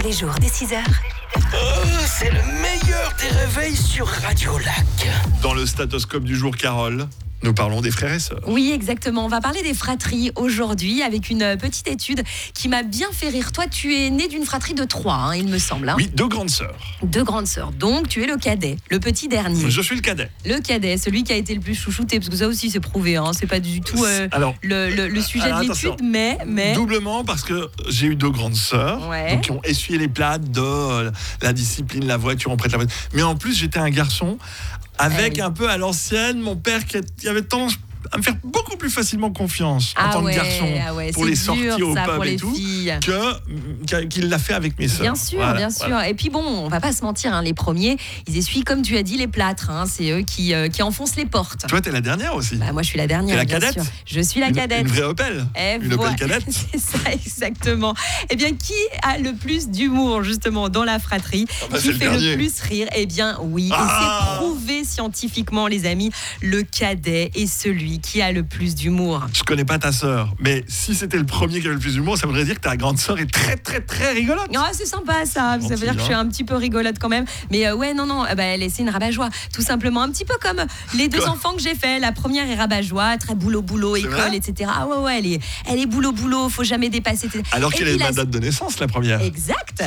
les jours dès 6h. C'est le meilleur des réveils sur Radio Lac. Dans le statoscope du jour, Carole, nous parlons des frères et sœurs. Oui, exactement. On va parler des fratries aujourd'hui avec une petite étude qui m'a bien fait rire. Toi, tu es né d'une fratrie de 3, il me semble. Oui, 2 grandes sœurs. 2 grandes sœurs. Donc, tu es le cadet, le petit dernier. Je suis le cadet. Le cadet, celui qui a été le plus chouchouté, parce que ça aussi, c'est prouvé. C'est pas du tout le sujet de l'étude, mais... Doublement parce que j'ai eu 2 grandes sœurs, donc qui ont essuyé les plâtres de la discipline, la voiture, on prête la voiture. Mais en plus, j'étais un garçon avec un peu à l'ancienne, mon père qui avait tendance à me faire beaucoup plus facilement confiance en tant que garçon pour les sorties au pub et tout qu'il l'a fait avec mes sœurs. Bien sûr, bien sûr. Et puis bon, on va pas se mentir, les premiers, ils essuient comme tu as dit les plâtres. C'est eux qui enfoncent les portes. Toi, t'es la dernière aussi. Moi, je suis la dernière. T'es la cadette. Sûr. Je suis la cadette. Une vraie Opel. Une Opel cadette. C'est ça, exactement. Eh bien, qui a le plus d'humour justement dans la fratrie, qui fait le plus rire? Eh bien, oui. Et c'est prouvé scientifiquement, les amis. Le cadet est celui qui a le plus d'humour. Je connais pas ta sœur, mais si c'était le premier qui avait le plus d'humour, ça voudrait dire que ta grande sœur est très très très rigolote. C'est sympa ça. Ça veut dire que je suis un petit peu rigolote quand même. Mais c'est une rabat-joie. Tout simplement, un petit peu comme les 2 enfants que j'ai fait. La première est rabat-joie, très boulot, école, etc. Elle est boulot, faut jamais dépasser. Alors qu'elle est ma date de naissance, la première. Exact.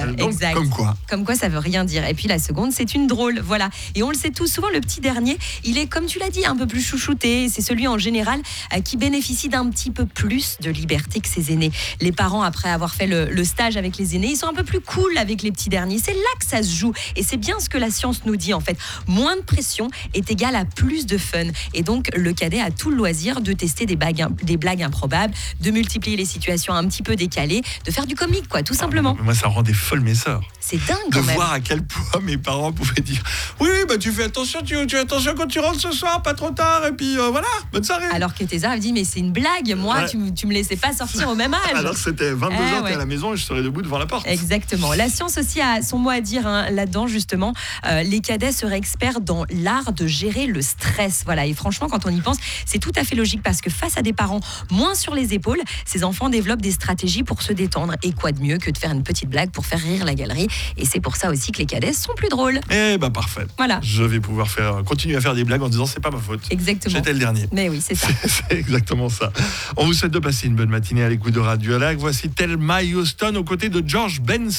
Comme quoi, ça veut rien dire. Et puis la seconde, c'est une drôle. Voilà. Et on le sait tous, souvent le petit dernier, il est, comme tu l'as dit, un peu plus chouchouté. C'est celui en général qui bénéficie d'un petit peu plus de liberté que ses aînés. Les parents, après avoir fait le stage avec les aînés, ils sont un peu plus cool avec les petits derniers. C'est là que ça se joue. Et c'est bien ce que la science nous dit en fait. Moins de pression est égal à plus de fun. Et donc, le cadet a tout le loisir de tester des blagues improbables, de multiplier les situations un petit peu décalées, de faire du comique, tout simplement. Moi, ça rend des folles mes sœurs. C'est dingue quand même. De voir à quel point mes parents pouvaient dire « Oui, tu fais attention, tu fais attention quand tu rentres ce soir, pas trop tard, et puis voilà, bonne soirée. » Alors que tes sœurs dit « Mais c'est une blague, moi, tu me laissais pas sortir au même âge. » Alors c'était 22h, t'es à la maison et je serais debout devant la porte. Exactement. La science aussi a son mot à dire là-dedans, justement. Les cadets seraient experts dans l'art de gérer le stress. Voilà. Et franchement, quand on y pense, c'est tout à fait logique parce que face à des parents moins sur les épaules, ces enfants développent des stratégies pour se détendre. Et quoi de mieux que de faire une petite blague pour faire rire la galerie. Et c'est pour ça aussi que les cadets sont plus drôles. Parfait. Voilà. Je vais pouvoir continuer à faire des blagues en disant c'est pas ma faute. Exactement. J'étais le dernier. Mais oui, c'est ça. C'est exactement ça. On vous souhaite de passer une bonne matinée à l'écoute de Radio Lac. Voici Thelma Houston aux côtés de George Benson.